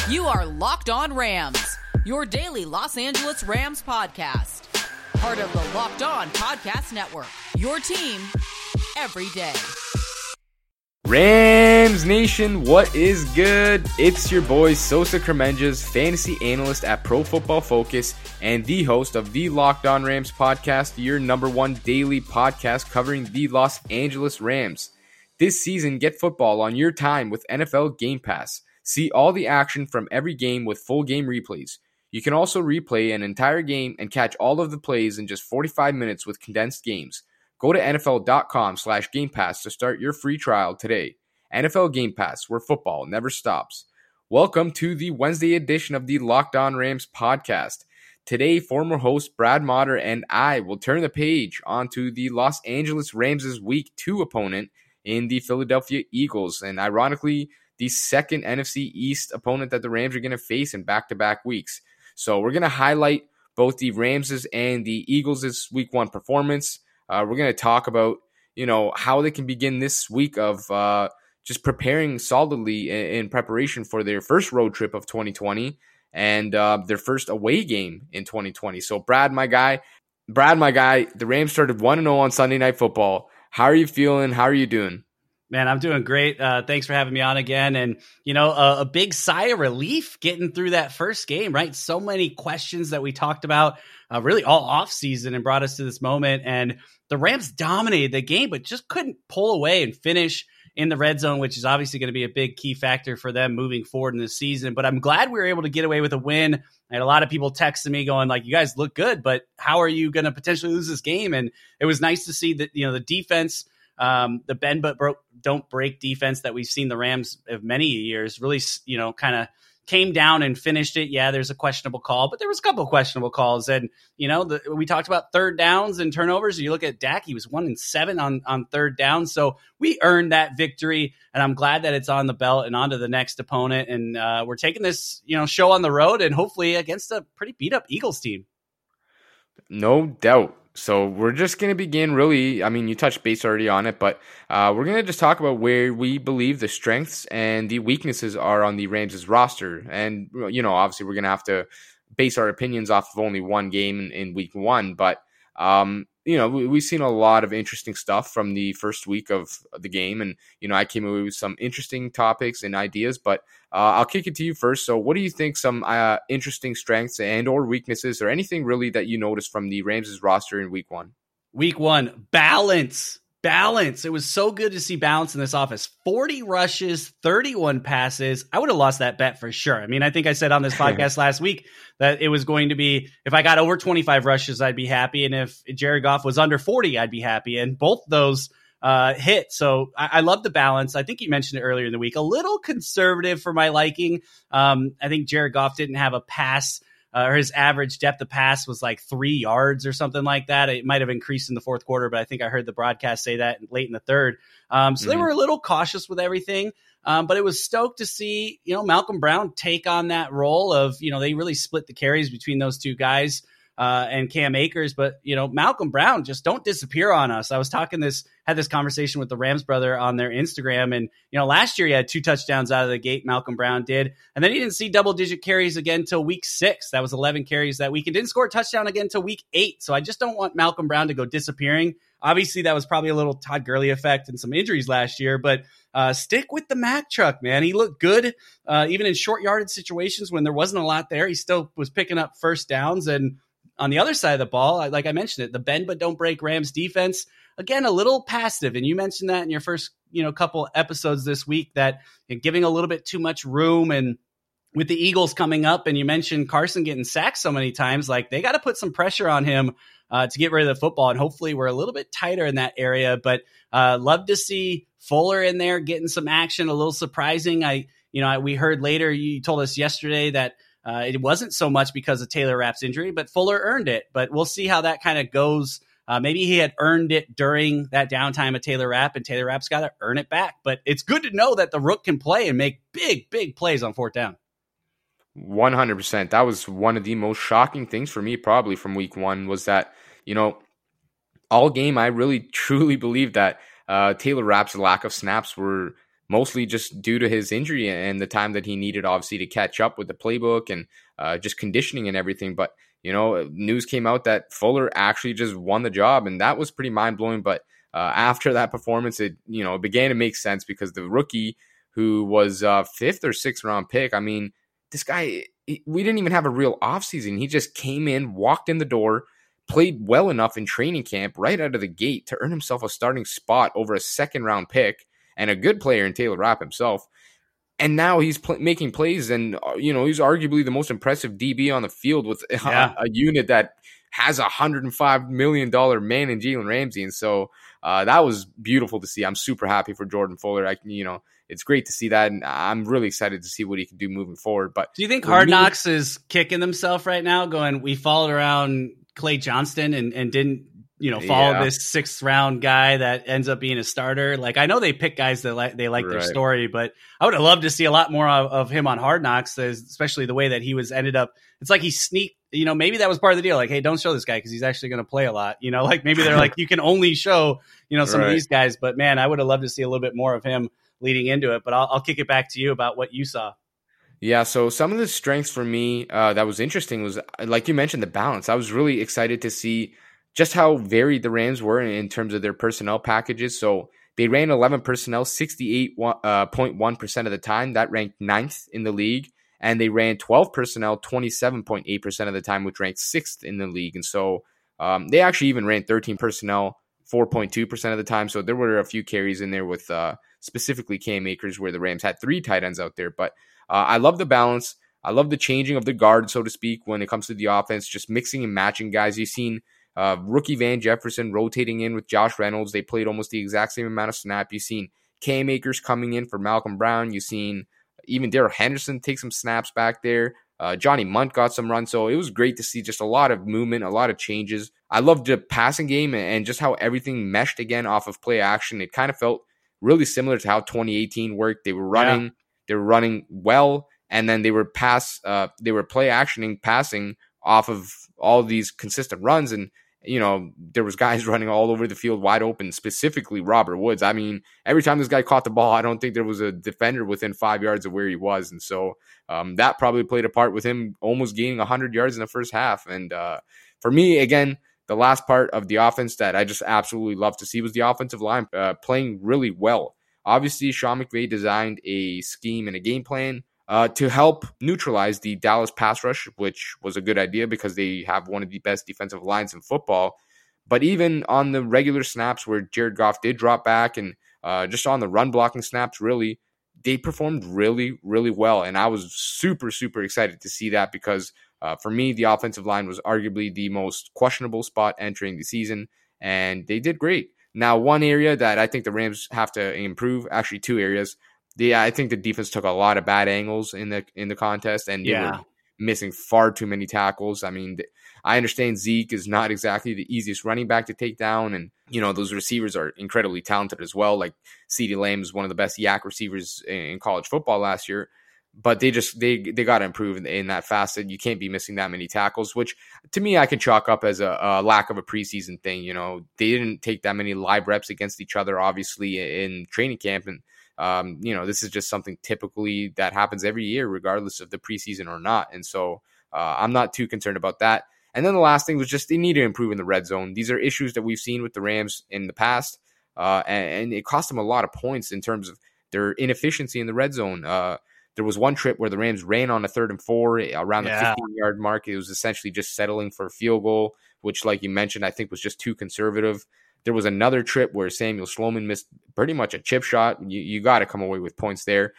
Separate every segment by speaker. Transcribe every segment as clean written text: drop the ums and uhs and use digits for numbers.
Speaker 1: You are Locked On Rams, your daily Los Angeles Rams podcast. Part of the Locked On Podcast Network, your team every day.
Speaker 2: Rams Nation, what is good? It's your boy Sosa Kremenjas, fantasy analyst at Pro Football Focus and the host of the Locked On Rams podcast, your number one daily podcast covering the Los Angeles Rams. This season, get football on your time with NFL Game Pass. See all the action from every game with full game replays. You can also replay an entire game and catch all of the plays in just 45 minutes with condensed games. Go to NFL.com/Game Pass to start your free trial today. NFL Game Pass, where football never stops. Welcome to the Wednesday edition of the Locked On Rams podcast. Today, former host Brad Motter and I will turn the page onto the Los Angeles Rams' Week 2 opponent in the Philadelphia Eagles, and ironically, the second NFC East opponent that the Rams are going to face in back-to-back weeks. So we're going to highlight both the Rams' and the Eagles' Week 1 performance. We're going to talk about, how they can begin this week of just preparing solidly in preparation for their first road trip of 2020 and their first away game in 2020. So Brad, my guy, the Rams started 1-0 on Sunday Night Football. How are you feeling? How are you doing?
Speaker 3: Man, I'm doing great. Thanks for having me on again. And, a big sigh of relief getting through that first game, right? So many questions that we talked about really all off season and brought us to this moment. And the Rams dominated the game, but just couldn't pull away and finish in the red zone, which is obviously going to be a big key factor for them moving forward in the season. But I'm glad we were able to get away with a win. I had a lot of people texting me going like, you guys look good, but how are you going to potentially lose this game? And it was nice to see that, the defense, the bend but don't break defense that we've seen the Rams of many years really, kind of came down and finished it. Yeah, there's a questionable call, but there was a couple of questionable calls. And, we talked about third downs and turnovers. You look at Dak, he was 1-7 on third down. So we earned that victory, and I'm glad that it's on the belt and on to the next opponent. And we're taking this, show on the road and hopefully against a pretty beat up Eagles team.
Speaker 2: No doubt. So we're just going to begin really, you touched base already on it, but we're going to just talk about where we believe the strengths and the weaknesses are on the Rams' roster. And, obviously we're going to have to base our opinions off of only one game in week 1. But, we've seen a lot of interesting stuff from the first week of the game. And, I came away with some interesting topics and ideas, but I'll kick it to you first. So what do you think some interesting strengths and or weaknesses or anything really that you noticed from the Rams' roster in week 1?
Speaker 3: Week 1, balance. It was so good to see balance in this office. 40 rushes, 31 passes. I would have lost that bet for sure. I think I said on this podcast last week that it was going to be, if I got over 25 rushes, I'd be happy. And if Jared Goff was under 40, I'd be happy. And both those hit. So I love the balance. I think you mentioned it earlier in the week, a little conservative for my liking. I think Jared Goff didn't have a pass or his average depth of pass was like 3 yards or something like that. It might have increased in the fourth quarter, but I think I heard the broadcast say that late in the third. They were a little cautious with everything. But it was stoked to see, Malcolm Brown take on that role of, they really split the carries between those two guys. And Cam Akers, but Malcolm Brown, just don't disappear on us. I was had this conversation with the Rams brother on their Instagram, and last year he had 2 touchdowns out of the gate. Malcolm Brown did, and then he didn't see double-digit carries again till week 6. That was 11 carries that week, and didn't score a touchdown again till week 8. So I just don't want Malcolm Brown to go disappearing. Obviously, that was probably a little Todd Gurley effect and some injuries last year, but stick with the Mack truck, man. He looked good, even in short yardage situations when there wasn't a lot there. He still was picking up first downs. And on the other side of the ball, like I mentioned it, the bend but don't break Rams defense, again, a little passive. And you mentioned that in your first, couple episodes this week, that giving a little bit too much room. And with the Eagles coming up, and you mentioned Carson getting sacked so many times, like they got to put some pressure on him to get rid of the football. And hopefully we're a little bit tighter in that area, but love to see Fuller in there getting some action, a little surprising. We heard later, you told us yesterday that it wasn't so much because of Taylor Rapp's injury, but Fuller earned it. But we'll see how that kind of goes. Maybe he had earned it during that downtime of Taylor Rapp, and Taylor Rapp's got to earn it back. But it's good to know that the Rook can play and make big, big plays on fourth down.
Speaker 2: 100%. That was one of the most shocking things for me probably from week 1 was that, all game I really truly believed that Taylor Rapp's lack of snaps were mostly just due to his injury and the time that he needed, obviously, to catch up with the playbook and just conditioning and everything. But, news came out that Fuller actually just won the job, and that was pretty mind-blowing. But after that performance, it began to make sense because the rookie who was 5th or 6th round pick, I mean, this guy, we didn't even have a real offseason. He just came in, walked in the door, played well enough in training camp right out of the gate to earn himself a starting spot over a 2nd round pick and a good player in Taylor Rapp himself. And now he's making plays, and he's arguably the most impressive DB on the field with a unit that has $105 million man in Jalen Ramsey. And so that was beautiful to see. I'm super happy for Jordan Fuller. It's great to see that, and I'm really excited to see what he can do moving forward. But
Speaker 3: do you think Hard Knocks is kicking themselves right now, going, we followed around Clay Johnston and didn't follow this 6th round guy that ends up being a starter? Like, I know they pick guys that they like their story, but I would have loved to see a lot more of him on Hard Knocks, especially the way that he ended up. It's like he sneaked, maybe that was part of the deal. Like, hey, don't show this guy because he's actually going to play a lot. Like maybe they're like, you can only show, some of these guys. But man, I would have loved to see a little bit more of him leading into it. But I'll kick it back to you about what you saw.
Speaker 2: Yeah, so some of the strengths for me that was interesting was, like you mentioned, the balance. I was really excited to see just how varied the Rams were in terms of their personnel packages. So they ran 11 personnel 68.1% of the time. That ranked 9th in the league. And they ran 12 personnel 27.8% of the time, which ranked 6th in the league. And so they actually even ran 13 personnel 4.2% of the time. So there were a few carries in there with specifically Cam Akers where the Rams had 3 tight ends out there. But I love the balance. I love the changing of the guard, so to speak, when it comes to the offense, just mixing and matching guys. You've seen rookie Van Jefferson rotating in with Josh Reynolds. They played almost the exact same amount of snap. You've seen Cam Akers coming in for Malcolm Brown. You've seen even Darrell Henderson take some snaps back there. Johnny Munt got some runs. So it was great to see just a lot of movement, a lot of changes. I loved the passing game and just how everything meshed again off of play action. It kind of felt really similar to how 2018 worked. They were running, they were running well, and then they were play actioning, passing off of all of these consistent runs. And there was guys running all over the field wide open, specifically Robert Woods. I mean, every time this guy caught the ball, I don't think there was a defender within 5 yards of where he was. And so that probably played a part with him almost gaining 100 yards in the first half. And for me, again, the last part of the offense that I just absolutely love to see was the offensive line playing really well. Obviously, Sean McVay designed a scheme and a game plan to help neutralize the Dallas pass rush, which was a good idea because they have one of the best defensive lines in football. But even on the regular snaps where Jared Goff did drop back and just on the run blocking snaps, really, they performed really, really well. And I was super, super excited to see that because for me, the offensive line was arguably the most questionable spot entering the season, and they did great. Now, one area that I think the Rams have to improve, actually 2 areas. I think the defense took a lot of bad angles in the contest, and they were missing far too many tackles. I mean, I understand Zeke is not exactly the easiest running back to take down, and those receivers are incredibly talented as well. Like CeeDee Lamb is one of the best yak receivers in college football last year, but they got to improve in that facet. You can't be missing that many tackles, which to me I can chalk up as a lack of a preseason thing. They didn't take that many live reps against each other, obviously, in training camp, and this is just something typically that happens every year, regardless of the preseason or not. And so I'm not too concerned about that. And then the last thing was just they need to improve in the red zone. These are issues that we've seen with the Rams in the past, and it cost them a lot of points in terms of their inefficiency in the red zone. There was one trip where the Rams ran on a 3rd and 4 around the 15-yard mark. It was essentially just settling for a field goal, which, like you mentioned, I think was just too conservative. There was another trip where Samuel Sloman missed pretty much a chip shot. You got to come away with points there.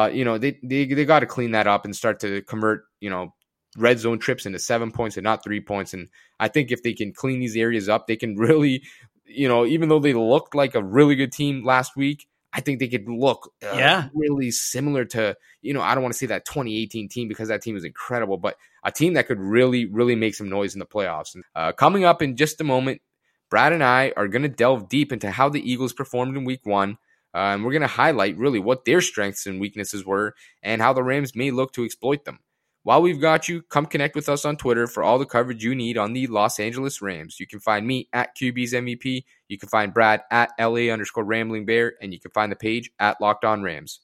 Speaker 2: They got to clean that up and start to convert, red zone trips into 7 points and not 3 points. And I think if they can clean these areas up, they can really, even though they looked like a really good team last week, I think they could look really similar to, I don't want to say that 2018 team because that team was incredible, but a team that could really, really make some noise in the playoffs. And coming up in just a moment, Brad and I are going to delve deep into how the Eagles performed in week 1. And we're going to highlight really what their strengths and weaknesses were and how the Rams may look to exploit them. While we've got you, come connect with us on Twitter for all the coverage you need on the Los Angeles Rams. You can find me at QB's MVP. You can find Brad at LA_Rambling_Bear, and you can find the page at Locked On Rams.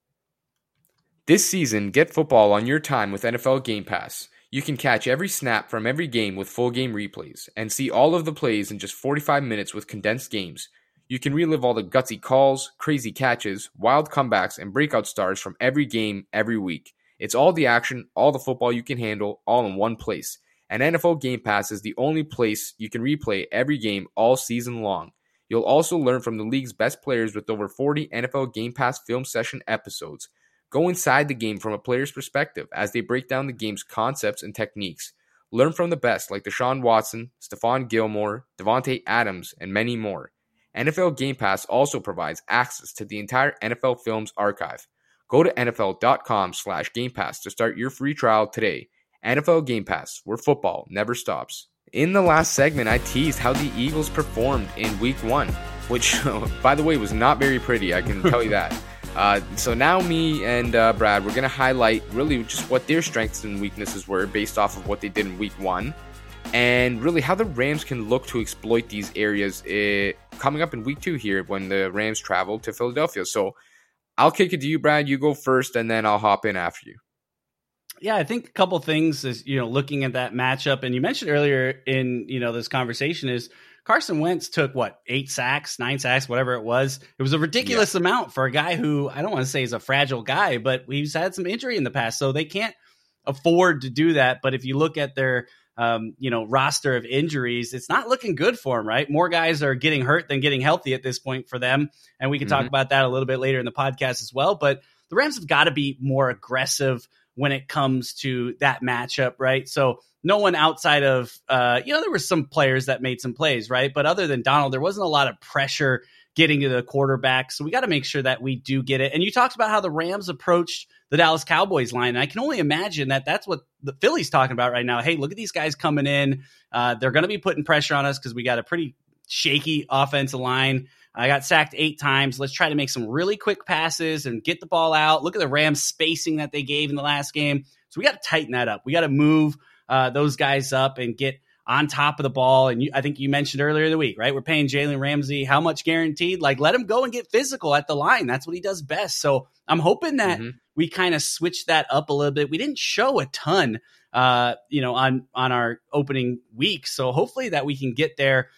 Speaker 2: This season, get football on your time with NFL Game Pass. You can catch every snap from every game with full game replays and see all of the plays in just 45 minutes with condensed games. You can relive all the gutsy calls, crazy catches, wild comebacks, and breakout stars from every game every week. It's all the action, all the football you can handle, all in one place. And NFL Game Pass is the only place you can replay every game all season long. You'll also learn from the league's best players with over 40 NFL Game Pass film session episodes. Go inside the game from a player's perspective as they break down the game's concepts and techniques. Learn from the best like Deshaun Watson, Stephon Gilmore, Devontae Adams, and many more. NFL Game Pass also provides access to the entire NFL Films archive. Go to NFL.com/Game Pass to start your free trial today. NFL Game Pass, where football never stops. In the last segment, I teased how the Eagles performed in Week 1, which, by the way, was not very pretty, I can tell you that. So now me and Brad, we're going to highlight really just what their strengths and weaknesses were based off of what they did in Week 1, and really how the Rams can look to exploit these areas coming up in Week 2 here when the Rams travel to Philadelphia. So I'll kick it to you, Brad. You go first, and then I'll hop in after you.
Speaker 3: Yeah, I think a couple things is, looking at that matchup, and you mentioned earlier in, this conversation is Carson Wentz took 8 sacks, 9 sacks, whatever it was. It was a ridiculous amount for a guy who I don't want to say is a fragile guy, but he's had some injury in the past, so they can't afford to do that. But if you look at their roster of injuries, it's not looking good for them, right? More guys are getting hurt than getting healthy at this point for them. And we can talk about that a little bit later in the podcast as well. But the Rams have got to be more aggressive when it comes to that matchup, right? So no one outside of, there were some players that made some plays, right? But other than Donald, there wasn't a lot of pressure getting to the quarterback. So we got to make sure that we do get it. And you talked about how the Rams approached the Dallas Cowboys line. And I can only imagine that that's what the Philly's talking about right now. Hey, look at these guys coming in. They're going to be putting pressure on us because we got a pretty shaky offensive line. I got sacked 8 times. Let's try to make some really quick passes and get the ball out. Look at the Rams spacing that they gave in the last game. So we got to tighten that up. We got to move those guys up and get on top of the ball. And I think you mentioned earlier in the week, right? We're paying Jalen Ramsey how much guaranteed? Let him go and get physical at the line. That's what he does best. So I'm hoping that we kind of switch that up a little bit. We didn't show a ton, on our opening week. So hopefully that we can get there,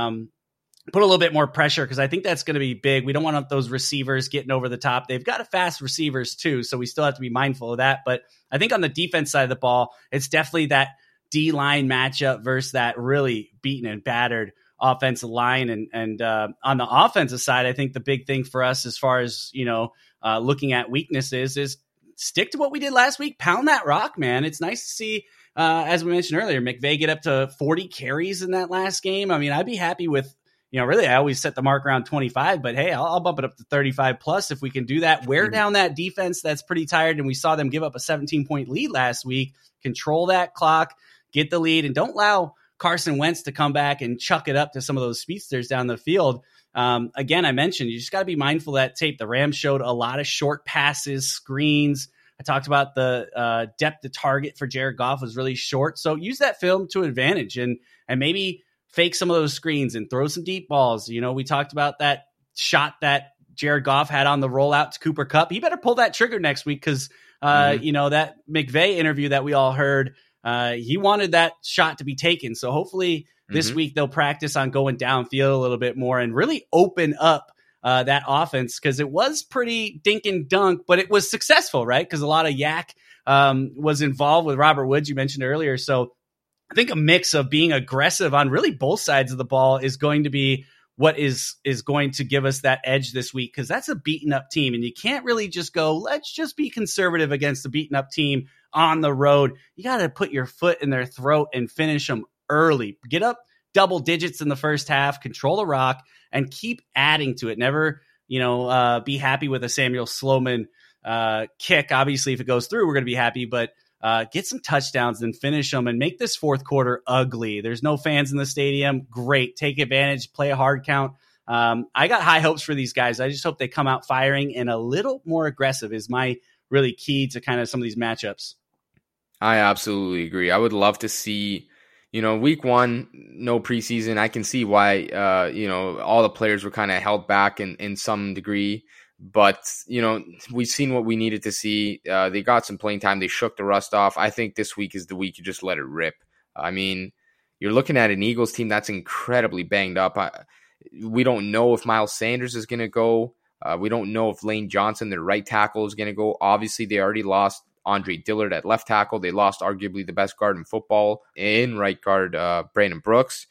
Speaker 3: put a little bit more pressure, because I think that's going to be big. We don't want those receivers getting over the top. They've got fast receivers too, so we still have to be mindful of that. But I think on the defense side of the ball, it's definitely that D-line matchup versus that really beaten and battered offensive line. And on the offensive side, I think the big thing for us as far as, looking at weaknesses is stick to what we did last week. Pound that rock, man. It's nice to see, as we mentioned earlier, McVay get up to 40 carries in that last game. I mean, I'd be happy with, really, I always set the mark around 25, but hey, I'll bump it up to 35 plus if we can do that. Wear down that defense that's pretty tired, and we saw them give up a 17-point lead last week. Control that clock, get the lead, and don't allow Carson Wentz to come back and chuck it up to some of those speedsters down the field. Again, I mentioned you just got to be mindful of that tape. The Rams showed a lot of short passes, screens. I talked about the depth of target for Jared Goff was really short. So use that film to advantage and maybe fake some of those screens and throw some deep balls. We talked about that shot that Jared Goff had on the rollout to Cooper Kupp. He better pull that trigger next week because, that McVay interview that we all heard, he wanted that shot to be taken. So hopefully this week they'll practice on going downfield a little bit more and really open up that offense, because it was pretty dink and dunk, but it was successful, right? Because a lot of yak was involved with Robert Woods, you mentioned earlier. So I think a mix of being aggressive on really both sides of the ball is going to be what is going to give us that edge this week, because that's a beaten up team, and you can't really just go, let's just be conservative against a beaten up team on the road. You got to put your foot in their throat and finish them early. Get up double digits in the first half, control the rock, and keep adding to it. Never, be happy with a Samuel Sloman kick. Obviously, if it goes through, we're going to be happy, but get some touchdowns and finish them and make this fourth quarter ugly. There's no fans in the stadium. Great. Take advantage, play a hard count. I got high hopes for these guys. I just hope they come out firing and a little more aggressive is my really key to kind of some of these matchups.
Speaker 2: I absolutely agree. I would love to see, week one, no preseason. I can see why, all the players were kind of held back in some degree. But, we've seen what we needed to see. They got some playing time. They shook the rust off. I think this week is the week you just let it rip. I mean, you're looking at an Eagles team that's incredibly banged up. We don't know if Miles Sanders is going to go. We don't know if Lane Johnson, their right tackle, is going to go. Obviously, they already lost Andre Dillard at left tackle. They lost arguably the best guard in football in right guard, Brandon Brooks.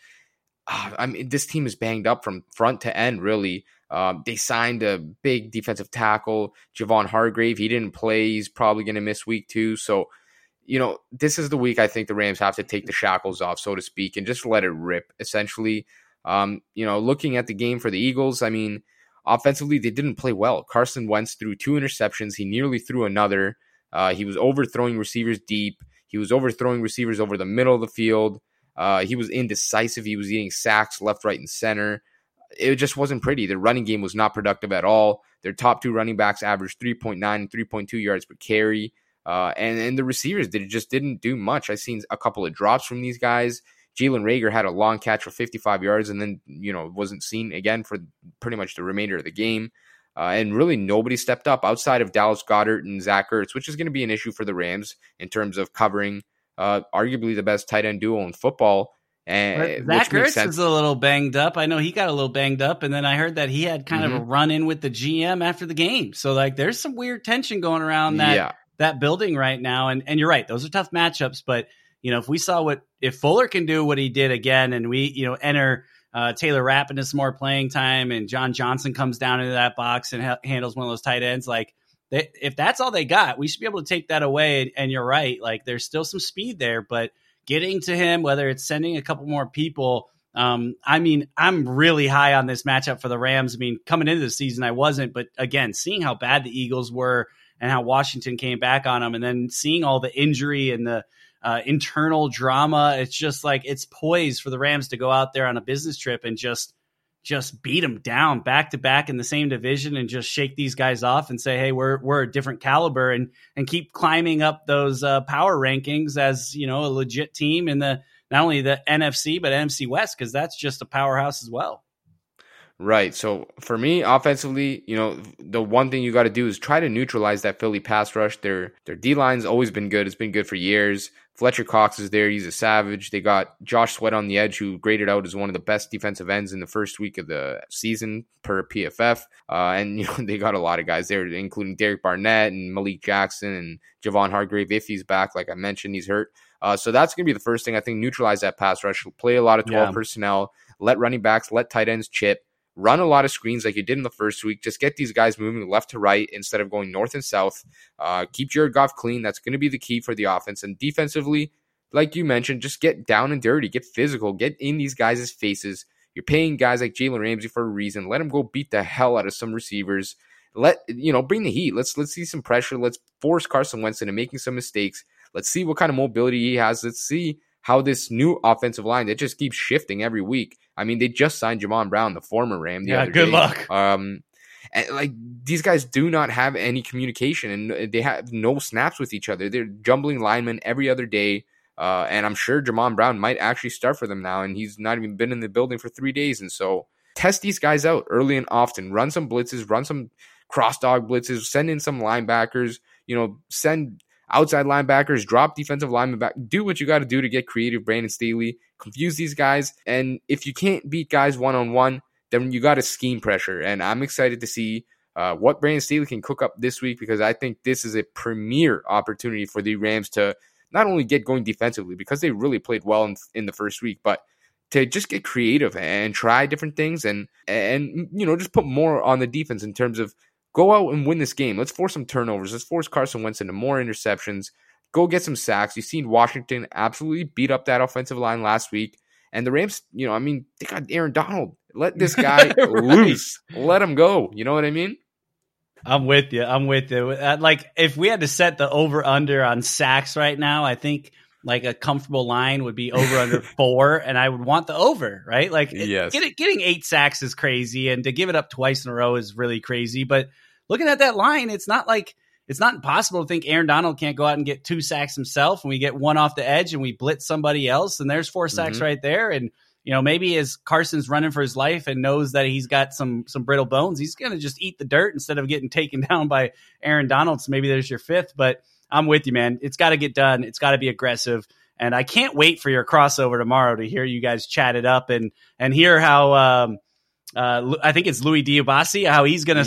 Speaker 2: I mean, this team is banged up from front to end, really. They signed a big defensive tackle, Javon Hargrave. He didn't play. He's probably going to miss week 2. So, this is the week I think the Rams have to take the shackles off, so to speak, and just let it rip, essentially. Looking at the game for the Eagles, I mean, offensively, they didn't play well. Carson Wentz threw 2 interceptions. He nearly threw another. He was overthrowing receivers deep. He was overthrowing receivers over the middle of the field. He was indecisive. He was getting sacks left, right, and center. It just wasn't pretty. The running game was not productive at all. Their top 2 running backs averaged 3.9 and 3.2 yards per carry. And the receivers just didn't do much. I've seen a couple of drops from these guys. Jalen Reagor had a long catch for 55 yards and then, wasn't seen again for pretty much the remainder of the game. And really nobody stepped up outside of Dallas Goedert and Zach Ertz, which is going to be an issue for the Rams in terms of covering arguably the best tight end duo in football. And
Speaker 3: Zach Ertz is a little banged up. I know he got a little banged up, and then I heard that he had kind of a run-in with the GM after the game. So, there's some weird tension going around that building right now. And you're right, those are tough matchups. But, if we saw if Fuller can do what he did again, and we, enter Taylor Rapp into some more playing time, and John Johnson comes down into that box and handles one of those tight ends, if that's all they got, we should be able to take that away. And you're right, there's still some speed there, but getting to him, whether it's sending a couple more people, I'm really high on this matchup for the Rams. I mean, coming into the season, I wasn't, but again, seeing how bad the Eagles were and how Washington came back on them, and then seeing all the injury and the internal drama, it's just it's poised for the Rams to go out there on a business trip and just beat them down back to back in the same division and just shake these guys off and say, hey, we're a different caliber, and keep climbing up those power rankings as, a legit team in not only the NFC, but NFC West, because that's just a powerhouse as well.
Speaker 2: Right. So for me, offensively, the one thing you got to do is try to neutralize that Philly pass rush. Their D-line's always been good. It's been good for years. Fletcher Cox is there. He's a savage. They got Josh Sweat on the edge, who graded out as one of the best defensive ends in the first week of the season per PFF. And they got a lot of guys there, including Derek Barnett and Malik Jackson and Javon Hargrave. If he's back, like I mentioned, he's hurt. So that's going to be the first thing. I think neutralize that pass rush. Play a lot of 12 personnel. Let running backs, let tight ends chip. Run a lot of screens like you did in the first week. Just get these guys moving left to right instead of going north and south. Keep Jared Goff clean. That's going to be the key for the offense. And defensively, like you mentioned, just get down and dirty. Get physical. Get in these guys' faces. You're paying guys like Jalen Ramsey for a reason. Let him go beat the hell out of some receivers. Bring the heat. Let's see some pressure. Let's force Carson Wentz into making some mistakes. Let's see what kind of mobility he has. Let's see how this new offensive line that just keeps shifting every week. I mean, they just signed Jamon Brown, the former Ram.
Speaker 3: Good luck.
Speaker 2: And these guys do not have any communication, and they have no snaps with each other. They're jumbling linemen every other day. And I'm sure Jamon Brown might actually start for them now, and he's not even been in the building for 3 days. And so test these guys out early and often. Run some blitzes, run some cross dog blitzes, send in some linebackers, send outside linebackers, drop defensive linemen back. Do what you got to do to get creative, Brandon Staley. Confuse these guys. And if you can't beat guys one-on-one, then you got to scheme pressure. And I'm excited to see what Brandon Staley can cook up this week, because I think this is a premier opportunity for the Rams to not only get going defensively, because they really played well in the first week, but to just get creative and try different things and just put more on the defense in terms of go out and win this game. Let's force some turnovers. Let's force Carson Wentz into more interceptions. Go get some sacks. You've seen Washington absolutely beat up that offensive line last week. And the Rams, they got Aaron Donald. Let this guy loose. Let him go. You know what I mean?
Speaker 3: I'm with you. If we had to set the over-under on sacks right now, I think a comfortable line would be over under 4, and I would want the over, right?
Speaker 2: Yes.
Speaker 3: Getting 8 sacks is crazy, and to give it up twice in a row is really crazy. But looking at that line, it's not like it's not impossible to think Aaron Donald can't go out and get 2 sacks himself, and we get one off the edge and we blitz somebody else, and there's 4 sacks right there. And, maybe as Carson's running for his life and knows that he's got some brittle bones, he's going to just eat the dirt instead of getting taken down by Aaron Donald. So maybe there's your 5th, but I'm with you, man. It's got to get done. It's got to be aggressive. And I can't wait for your crossover tomorrow to hear you guys chat it up and hear how I think it's Louis Diabasi, how he's going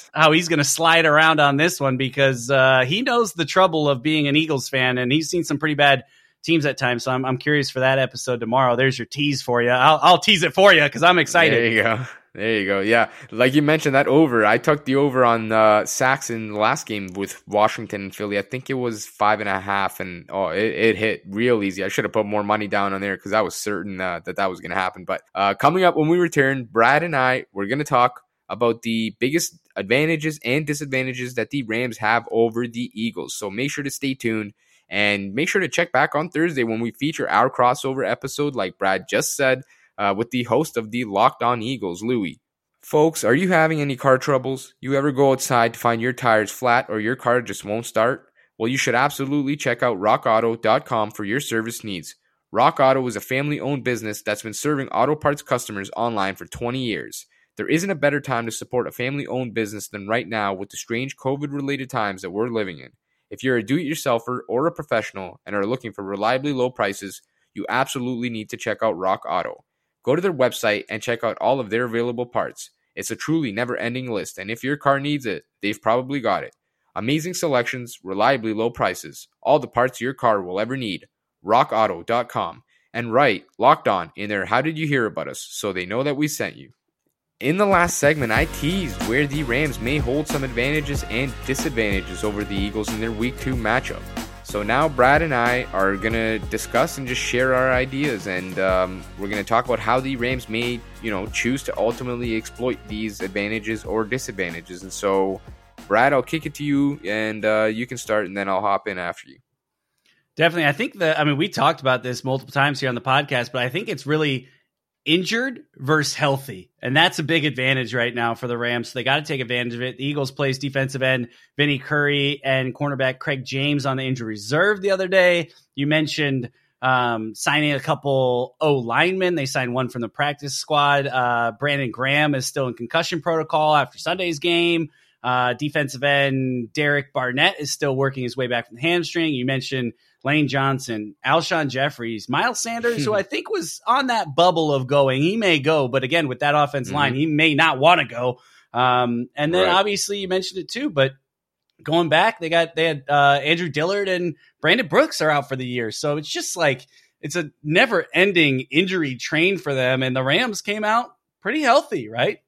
Speaker 3: to slide around on this one, because he knows the trouble of being an Eagles fan, and he's seen some pretty bad teams at times. So I'm curious for that episode tomorrow. There's your tease for you. I'll tease it for you because I'm excited.
Speaker 2: There you go. Yeah. Like you mentioned that over, I took the over on sacks in the last game with Washington and Philly. I think it was 5.5, and it hit real easy. I should have put more money down on there because I was certain that was going to happen. But coming up when we return, Brad and I, we're going to talk about the biggest advantages and disadvantages that the Rams have over the Eagles. So make sure to stay tuned and make sure to check back on Thursday when we feature our crossover episode, like Brad just said, with the host of the Locked On Eagles, Louie. Folks, are you having any car troubles? You ever go outside to find your tires flat or your car just won't start? Well, you should absolutely check out rockauto.com for your service needs. Rock Auto is a family-owned business that's been serving auto parts customers online for 20 years. There isn't a better time to support a family-owned business than right now with the strange COVID-related times that we're living in. If you're a do-it-yourselfer or a professional and are looking for reliably low prices, you absolutely need to check out Rock Auto. Go to their website and check out all of their available parts. It's a truly never-ending list, and if your car needs it, they've probably got it. Amazing selections, reliably low prices, all the parts your car will ever need. RockAuto.com. And write Locked On in their How Did You Hear About Us so they know that we sent you. In the last segment, I teased where the Rams may hold some advantages and disadvantages over the Eagles in their Week 2 matchup. So now Brad and I are going to discuss and just share our ideas, and we're going to talk about how the Rams may, choose to ultimately exploit these advantages or disadvantages. And so, Brad, I'll kick it to you, and you can start, and then I'll hop in after you.
Speaker 3: Definitely. I think we talked about this multiple times here on the podcast, but I think it's really injured versus healthy. And that's a big advantage right now for the Rams. So they got to take advantage of it. The Eagles placed defensive end Vinny Curry and cornerback Craig James on the injury reserve the other day. You mentioned signing a couple O-linemen. They signed one from the practice squad. Brandon Graham is still in concussion protocol after Sunday's game. Defensive end Derek Barnett is still working his way back from the hamstring. You mentioned Lane Johnson, Alshon Jeffries, Miles Sanders, who I think was on that bubble of going. He may go, but again, with that offense line, he may not want to go. And then obviously you mentioned it too, but going back, they had Andrew Dillard and Brandon Brooks are out for the year. So it's just like, it's a never ending injury train for them. And the Rams came out pretty healthy, right?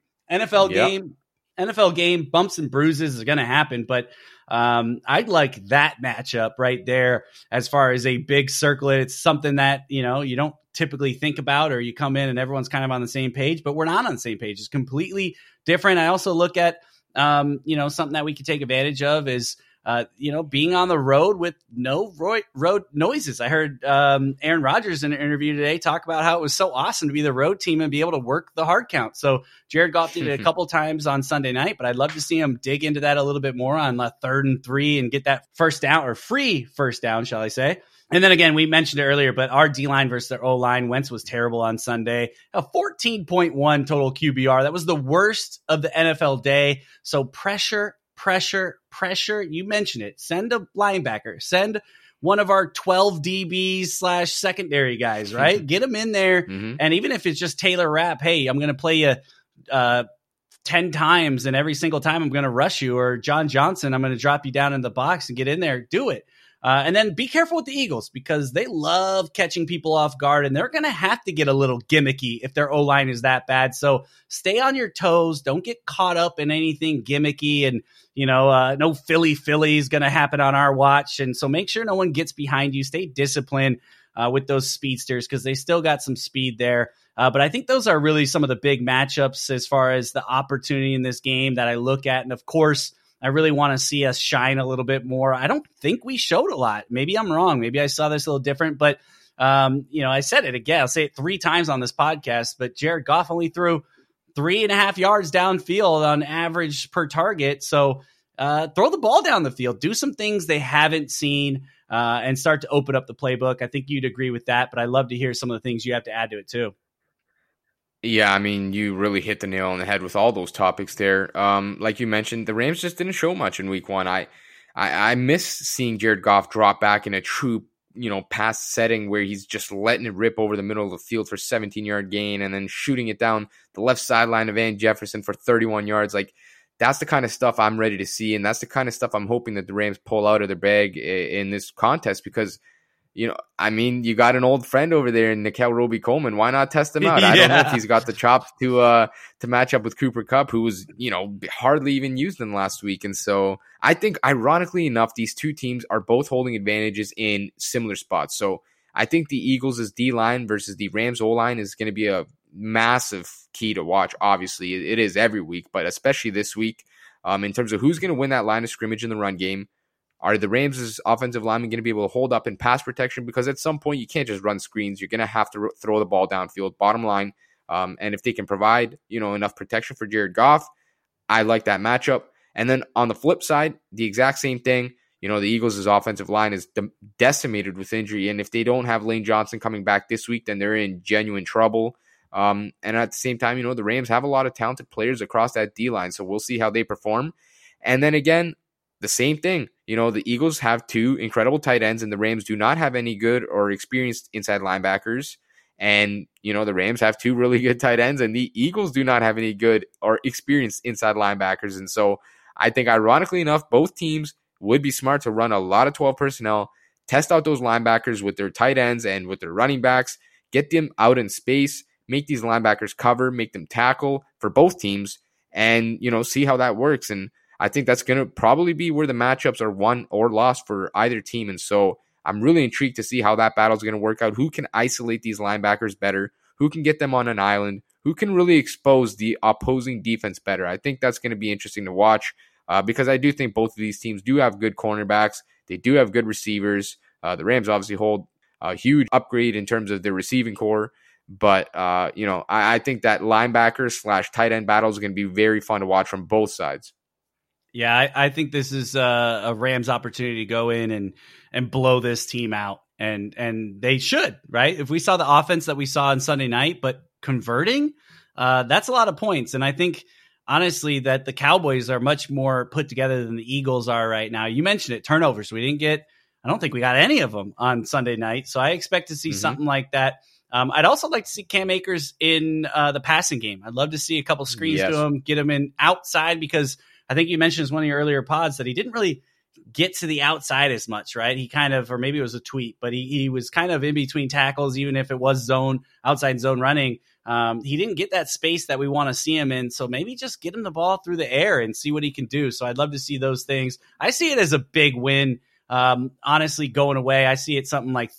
Speaker 3: NFL game, bumps and bruises is going to happen, but I'd like that matchup right there as far as a big circlet. It's something that, you don't typically think about, or you come in and everyone's kind of on the same page, but we're not on the same page. It's completely different. I also look at, something that we could take advantage of is, being on the road with no road noises. I heard Aaron Rodgers in an interview today talk about how it was so awesome to be the road team and be able to work the hard count. So Jared Goff did it a couple times on Sunday night, but I'd love to see him dig into that a little bit more on the 3rd and 3 and get that first down, or free first down, shall I say. And then again, we mentioned it earlier, but our D-line versus their O-line, Wentz was terrible on Sunday. A 14.1 total QBR. That was the worst of the NFL day. So pressure. You mentioned it. Send a linebacker. Send one of our 12 DBs / secondary guys, right? Get them in there. And even if it's just Taylor Rapp, hey, I'm going to play you 10 times, and every single time I'm going to rush you, or John Johnson, I'm going to drop you down in the box and get in there. Do it. And then be careful with the Eagles, because they love catching people off guard, and they're going to have to get a little gimmicky if their O-line is that bad. So stay on your toes. Don't get caught up in anything gimmicky, and, no Philly is going to happen on our watch. And so make sure no one gets behind you. Stay disciplined with those speedsters, because they still got some speed there. But I think those are really some of the big matchups as far as the opportunity in this game that I look at. And of course, I really want to see us shine a little bit more. I don't think we showed a lot. Maybe I'm wrong. Maybe I saw this a little different, but I said it again. I'll say it 3 times on this podcast, but Jared Goff only threw 3.5 yards downfield on average per target. So throw the ball down the field, do some things they haven't seen, and start to open up the playbook. I think you'd agree with that, but I'd love to hear some of the things you have to add to it too.
Speaker 2: Yeah, I mean, you really hit the nail on the head with all those topics there. Like you mentioned, the Rams just didn't show much in week one. I miss seeing Jared Goff drop back in a true, pass setting where he's just letting it rip over the middle of the field for 17-yard gain and then shooting it down the left sideline of Van Jefferson for 31 yards. Like, that's the kind of stuff I'm ready to see, and that's the kind of stuff I'm hoping that the Rams pull out of their bag in this contest because, you got an old friend over there in Nickel Roby-Coleman. Why not test him out? I don't know if he's got the chops to match up with Cooper Kupp, who was, hardly even used in last week. And so I think, ironically enough, these two teams are both holding advantages in similar spots. So I think the Eagles' D-line versus the Rams' O-line is going to be a massive key to watch. Obviously, it is every week, but especially this week in terms of who's going to win that line of scrimmage in the run game. Are the Rams' offensive linemen going to be able to hold up in pass protection? Because at some point, you can't just run screens. You're going to have to throw the ball downfield, bottom line. And if they can provide, enough protection for Jared Goff, I like that matchup. And then on the flip side, the exact same thing. The Eagles' offensive line is decimated with injury. And if they don't have Lane Johnson coming back this week, then they're in genuine trouble. And at the same time, the Rams have a lot of talented players across that D-line. So we'll see how they perform. And then again, the same thing. The Eagles have two incredible tight ends, and the Rams do not have any good or experienced inside linebackers. And, the Rams have two really good tight ends, and the Eagles do not have any good or experienced inside linebackers. And so I think, ironically enough, both teams would be smart to run a lot of 12 personnel, test out those linebackers with their tight ends and with their running backs, get them out in space, make these linebackers cover, make them tackle for both teams, and, see how that works. And I think that's going to probably be where the matchups are won or lost for either team. And so I'm really intrigued to see how that battle is going to work out. Who can isolate these linebackers better? Who can get them on an island? Who can really expose the opposing defense better? I think that's going to be interesting to watch because I do think both of these teams do have good cornerbacks. They do have good receivers. The Rams obviously hold a huge upgrade in terms of their receiving core. But, I think that linebacker / tight end battle is going to be very fun to watch from both sides.
Speaker 3: Yeah, I think this is a Rams opportunity to go in and blow this team out. And they should, right? If we saw the offense that we saw on Sunday night, but converting, that's a lot of points. And I think, honestly, that the Cowboys are much more put together than the Eagles are right now. You mentioned it, turnovers. I don't think we got any of them on Sunday night. So I expect to see something like that. I'd also like to see Cam Akers in the passing game. I'd love to see a couple screens to him, get him in outside, because I think you mentioned in one of your earlier pods that he didn't really get to the outside as much, right? He kind of, or maybe it was a tweet, but he was kind of in between tackles, even if it was outside zone running. He didn't get that space that we want to see him in. So maybe just get him the ball through the air and see what he can do. So I'd love to see those things. I see it as a big win. Honestly, going away, I see it something like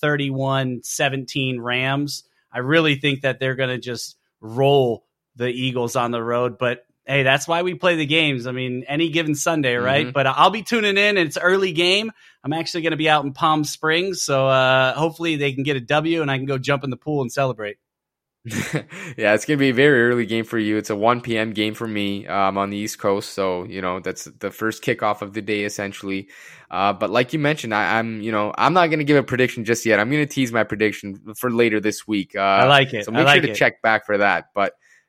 Speaker 3: 31-17 Rams. I really think that they're going to just roll the Eagles on the road, but hey, that's why we play the games. I mean, any given Sunday, right? But I'll be tuning in. It's early game. I'm actually going to be out in Palm Springs, so hopefully they can get a W and I can go jump in the pool and celebrate.
Speaker 2: Yeah, it's going to be a very early game for you. It's a 1 p.m. game for me on the East Coast, so that's the first kickoff of the day essentially. But like you mentioned, I'm not going to give a prediction just yet. I'm going to tease my prediction for later this week.
Speaker 3: I like it.
Speaker 2: So make sure to check back for that. But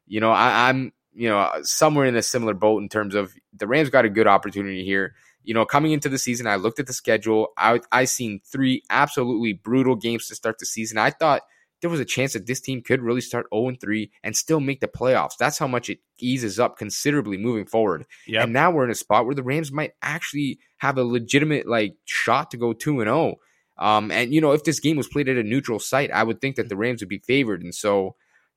Speaker 2: I'm somewhere in a similar boat in terms of the Rams got a good opportunity here. Coming into the season, I looked at the schedule. I seen 3 absolutely brutal games to start the season. I thought there was a chance that this team could really start 0-3 and still make the playoffs. That's how much it eases up considerably moving forward. Yep. And now we're in a spot where the Rams might actually have a legitimate shot to go 2-0. And if this game was played at a neutral site, I would think that the Rams would be favored. And so,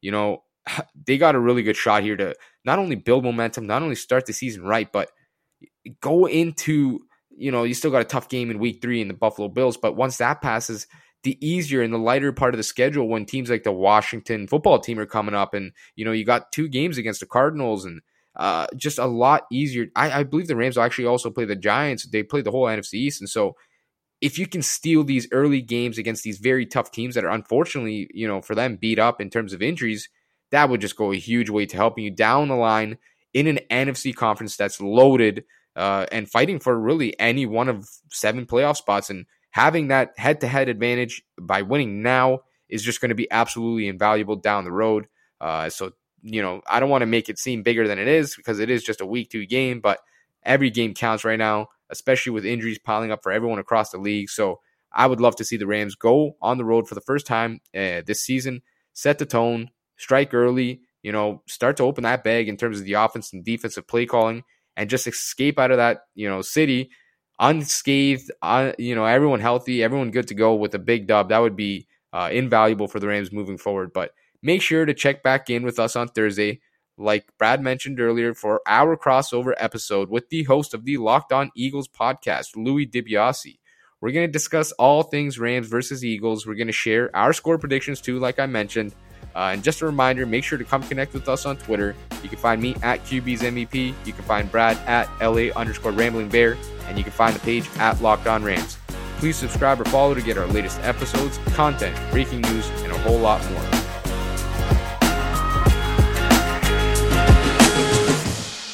Speaker 2: they got a really good shot here to not only build momentum, not only start the season right, but go into, you still got a tough game in week 3 in the Buffalo Bills. But once that passes, the easier and the lighter part of the schedule when teams like the Washington football team are coming up and, you got 2 games against the Cardinals and just a lot easier. I believe the Rams will actually also play the Giants. They play the whole NFC East. And so if you can steal these early games against these very tough teams that are unfortunately, for them beat up in terms of injuries, that would just go a huge way to helping you down the line in an NFC conference that's loaded and fighting for really any one of 7 playoff spots. And having that head-to-head advantage by winning now is just going to be absolutely invaluable down the road. So, I don't want to make it seem bigger than it is, because it is just a week 2 game, but every game counts right now, especially with injuries piling up for everyone across the league. So I would love to see the Rams go on the road for the first time this season, set the tone, strike early, start to open that bag in terms of the offense and defensive play calling, and just escape out of that, city unscathed, everyone healthy, everyone good to go with a big dub. That would be invaluable for the Rams moving forward. But make sure to check back in with us on Thursday, like Brad mentioned earlier, for our crossover episode with the host of the Locked On Eagles podcast, Louis DiBiase. We're going to discuss all things Rams versus Eagles. We're going to share our score predictions too, like I mentioned. And just a reminder, make sure to come connect with us on Twitter. You can find me at QB's MVP. You can find Brad at LA_Rambling Bear. And you can find the page at Locked On Rams. Please subscribe or follow to get our latest episodes, content, breaking news, and a whole lot more.